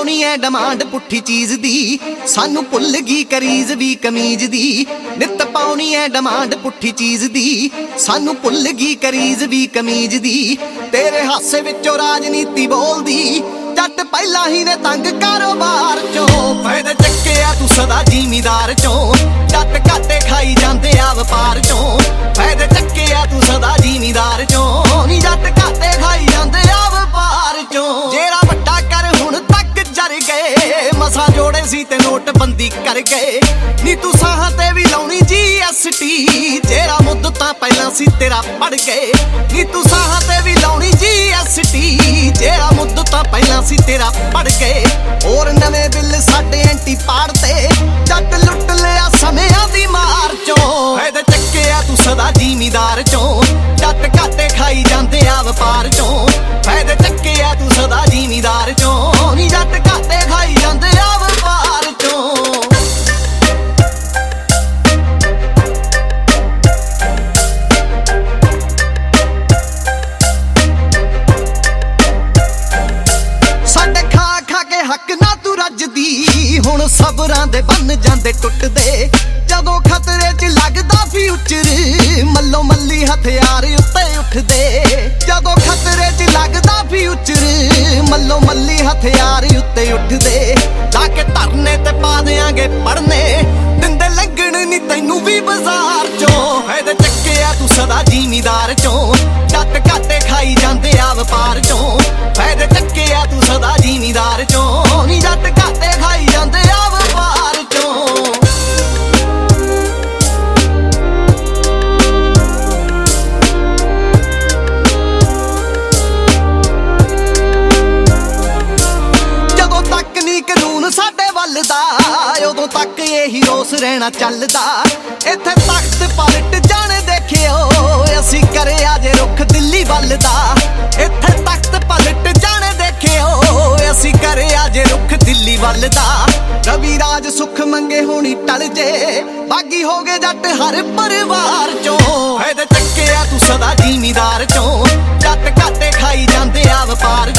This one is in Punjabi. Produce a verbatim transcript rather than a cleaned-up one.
ਪਾਉਣੀ ਐ ਡਿਮਾਂਡ ਪੁੱਠੀ ਚੀਜ਼ ਦੀ, ਸਾਨੂੰ ਭੁੱਲ ਗਈ ਕਰੀਜ਼ ਵੀ ਕਮੀਜ਼ ਦੀ। ਨਿੱਤ ਪਾਉਣੀ ਐ ਡਿਮਾਂਡ ਪੁੱਠੀ ਚੀਜ਼ ਦੀ, ਸਾਨੂੰ ਭੁੱਲ ਗਈ ਕਰੀਜ਼ ਵੀ ਕਮੀਜ਼ ਦੀ। ਤੇਰੇ ਹਾਸੇ ਵਿੱਚੋਂ ਰਾਜਨੀਤੀ ਬੋਲਦੀ, ਜੱਟ ਪਹਿਲਾਂ ਹੀ ਨੇ ਤੰਗ ਕਾਰੋਬਾਰ ਚੋਂ। ਫਾਇਦੇ ਚੱਕਿਆ ਤੂੰ ਸਦਾ ਜ਼ਿਮੀਦਾਰ ਚੋਂ, ਜੱਟ ਘਾਟੇ ਖਾਈ ਜਾਂਦੇ ਆ ਵਪਾਰ ਚੋਂ। ਫਾਇਦੇ ਚੱਕਿਆ ਤੂੰ ਸਦਾ ਜ਼ਿਮੀਦਾਰ ਚੋਂ, ਨੀ ਜੱਟ ਘਾਟੇ ਖਾਈ ਜਾਂਦੇ ਆ ਵਪਾਰ ਚੋਂ। ਜਿਹੜਾ ਵੱਡਾ ਕਰ ਹੁਣ ਤੱਕ ਜਰ ਗਏ, ਮਸਾਂ ਜੋੜੇ ਸੀ ਤੇ ਨੋਟਬੰਦੀ ਕਰ ਗਏ। ਨੀ ਤੂੰ ਸਾਹਾਂ ਤੇ ਵੀ ਲਾਉਣੀ ਜੀ ਐਸ ਟੀ, ਜਿਹੜਾ ਮੁੱਦਤਾਂ ਪਹਿਲਾਂ ਸੀ ਤੇਰਾ ਪੜ ਗਏ। ਨੀ ਤੂੰ ਸਾਹਾਂ ਤੇ ਵੀ ਲਾਉਣੀ ਜੀ ਐਸ ਟੀ, ਜਿਹੜਾ ਮੁੱਦਤਾਂ ਪਹਿਲਾਂ ਸੀ ਤੇਰਾ ਪੜ ਗਏ। ਹੋਰ ਨਵੇਂ ਬਿੱਲ ਸਾਡੇ ਐਂਟੀ ਪਾੜਦੇ, ਜੱਟ ਲੁੱਟ ਲਿਆ ਸਮਿਆਂ ਦੀ ਮਾਰ ਚੋਂ। ਫਾਇਦੇ ਚੱਕਿਆ ਤੂੰ ਸਦਾ ਜ਼ਿਮੀਦਾਰ ਚੋਂ, ਜੱਟ ਘਾਟੇ ਖਾਈ ਜਾਂਦੇ ਆ ਵਪਾਰ ਚੋਂ। ਫਾਇਦੇ ਚੱਕਿਆ ਤੂੰ ਸਦਾ ਜ਼ਿਮੀਦਾਰ ਚੋਂ, ਨੀ ਜੱਟ ਘਾਟੇ ਖਾਈ ਜਾਂਦੇ ਆ ਵਪਾਰ ਚੋਂ। ਸਾਡੇ ਖਾ ਖਾ ਕੇ ਹੱਕ ਨਾ ਤੂੰ ਰੱਜਦੀ, ਹੁਣ ਸਬਰਾਂ ਦੇ ਬੰਨ ਜਾਂਦੇ ਟੁੱਟਦੇ। ਜਦੋਂ ਖਤਰੇ 'ਚ ਲੱਗਦਾ ਫਿਊਚਰ, ਮੱਲੋ ਮੱਲੀ ਹਥਿਆਰ ਉੱਤੇ ਉੱਠਦੇ। ਜਦੋਂ ਖਤਰੇ 'ਚ ਲੱਗਦਾ ਫਿਊਚਰ, ਮੱਲੋ ਮੱਲੀ ਹਥਿਆਰ ਉੱਤੇ ਉੱਠਦੇ। ਲਾ ਕੇ ਧਰਨੇ ਤੇ ਪਾ ਦਿਆਂਗੇ ਪੜਨੇ, ਦਿੰਦੇ ਲੱਗਣ ਨੀ ਤੈਨੂੰ ਵੀ ਬਾਜ਼ਾਰ ਚੋਂ। ਫਾਇਦੇ ਚੱਕਿਆ ਤੂੰ ਸਦਾ ਜ਼ਿਮੀਦਾਰ ਚੋਂ, ਜੱਟ ਘਾਟੇ ਖਾਈ ਜਾਂਦੇ ਆ ਵਪਾਰ ਚੋਂ। ਫਾਇਦੇ ਚੱਕਿਆ ਤੂੰ ਸਦਾ ਜ਼ਿਮੀਦਾਰ ਚੋਂ, ਨੀ ਜੱਟ ਘਾਟੇ ਖਾਈ ਜਾਂਦੇ ਆ ਵਪਾਰ ਚੋਂ। ਜਦੋਂ ਤੱਕ ਨੀ ਕਾਨੂੰਨ ਸਾਡੇ ਵੱਲ ਦਾ, ਉਦੋਂ ਤੱਕ ਇਹੀ ਰੋਸ ਰਹਿਣਾ ਚੱਲਦਾ। ਇੱਥੇ ਤਖਤ ਪਲਟ ਜਾਣੇ ਦੇਖਿਓ, ਅਸੀਂ ਕਰਿਆ ਜੇ ਰੁੱਖ ਦਿੱਲੀ ਵੱਲ ਦਾ। ਇੱਥੇ ਤਖਤ ਪਲਟ ਜਾਣੇ ਦੇਖਿਓ, ਅਸੀਂ ਕਰਿਆ ਜੇ ਰੁੱਖ ਦਿੱਲੀ ਵੱਲ ਦਾ। ਰਵੀ ਰਾਜ ਸੁੱਖ ਮੰਗੇ ਹੋਣੀ ਟਲ ਜੇ, ਬਾਗੀ ਹੋ ਗਏ ਜੱਟ ਹਰ ਪਰਿਵਾਰ ਚੋਂ। ਫਾਇਦੇ ਚੱਕਿਆ ਤੂੰ ਸਦਾ ਜ਼ਿਮੀਦਾਰ ਚੋਂ, ਜੱਟ ਘਾਟੇ ਖਾਈ ਜਾਂਦੇ ਆ ਵਪਾਰ